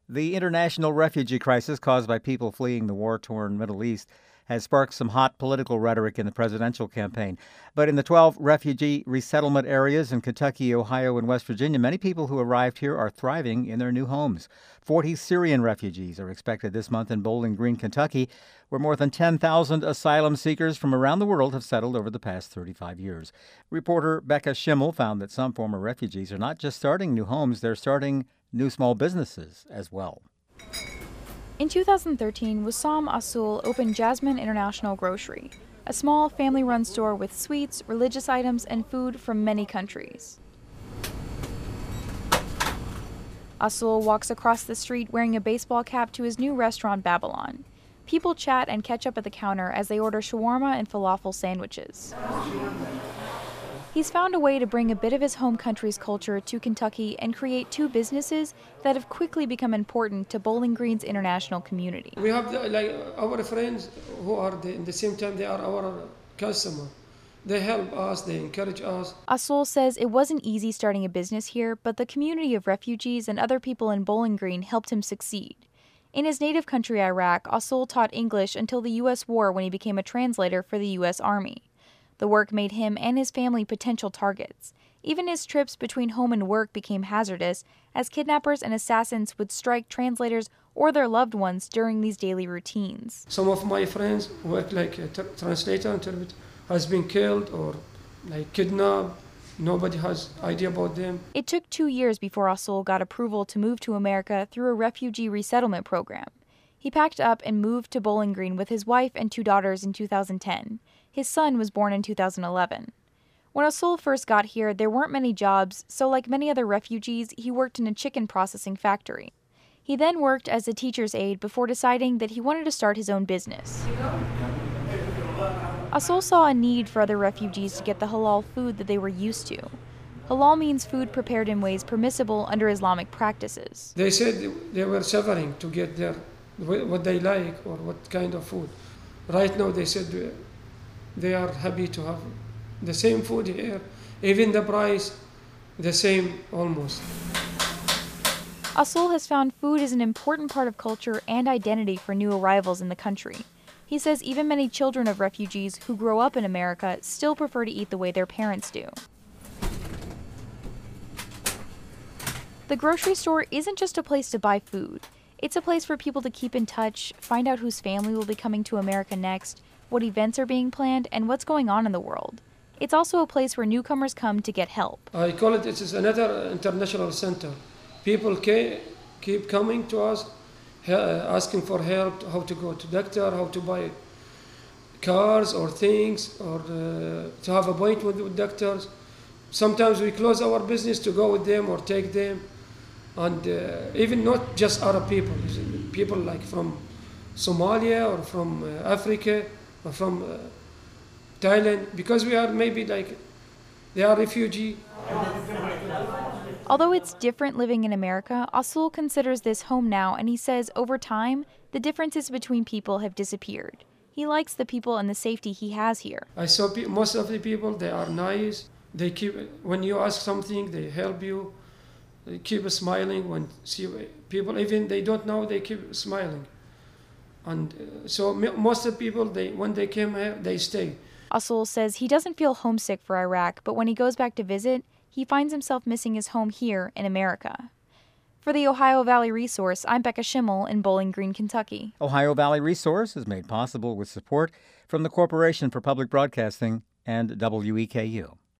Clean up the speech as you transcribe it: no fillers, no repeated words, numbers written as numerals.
The international refugee crisis caused by people fleeing the war-torn Middle East has sparked some hot political rhetoric in the presidential campaign. But in the 12 refugee resettlement areas in Kentucky, Ohio, and West Virginia, many people who arrived here are thriving in their new homes. 40 Syrian refugees are expected this month in Bowling Green, Kentucky, where more than 10,000 asylum seekers from around the world have settled over the past 35 years. Reporter Becca Schimmel found that some former refugees are not just starting new homes, they're starting new small businesses as well. In 2013, Wissam Asul opened Jasmine International Grocery, a small family-run store with sweets, religious items, and food from many countries. Asul walks across the street wearing a baseball cap to his new restaurant, Babylon. People chat and catch up at the counter as they order shawarma and falafel sandwiches. He's found a way to bring a bit of his home country's culture to Kentucky and create two businesses that have quickly become important to Bowling Green's international community. We have our friends who are in the same time they are our customer. They help us, they encourage us. Asul says it wasn't easy starting a business here, but the community of refugees and other people in Bowling Green helped him succeed. In his native country, Iraq, Asul taught English until the U.S. war when he became a translator for the U.S. Army. The work made him and his family potential targets. Even his trips between home and work became hazardous, as kidnappers and assassins would strike translators or their loved ones during these daily routines. Some of my friends work like a translator, interpreter, has been killed or kidnapped. Nobody has idea about them. It took 2 years before Asul got approval to move to America through a refugee resettlement program. He packed up and moved to Bowling Green with his wife and 2 daughters in 2010. His son was born in 2011. When Asul first got here, there weren't many jobs, so like many other refugees, he worked in a chicken processing factory. He then worked as a teacher's aide before deciding that he wanted to start his own business. Asul saw a need for other refugees to get the halal food that they were used to. Halal means food prepared in ways permissible under Islamic practices. They said they were suffering to get what they like or what kind of food. Right now they said they are happy to have the same food here, even the price, the same almost. Asul has found food is an important part of culture and identity for new arrivals in the country. He says even many children of refugees who grow up in America still prefer to eat the way their parents do. The grocery store isn't just a place to buy food. It's a place for people to keep in touch, find out whose family will be coming to America next, what events are being planned, and what's going on in the world. It's also a place where newcomers come to get help. I call it another international center. People keep coming to us, asking for help, how to go to doctor, how to buy cars or things, or to have appointment with doctors. Sometimes we close our business to go with them or take them. And even not just Arab people like from Somalia or from Africa or from Thailand, because we are maybe they are refugee. Although it's different living in America, Asul considers this home now, and he says over time, the differences between people have disappeared. He likes the people and the safety he has here. I saw most of the people, they are nice. They when you ask something, they help you. They keep smiling when see people, even they don't know, they keep smiling. And so most of the people, when they came here, they stay. Asul says he doesn't feel homesick for Iraq, but when he goes back to visit, he finds himself missing his home here in America. For the Ohio Valley Resource, I'm Becca Schimmel in Bowling Green, Kentucky. Ohio Valley Resource is made possible with support from the Corporation for Public Broadcasting and WEKU.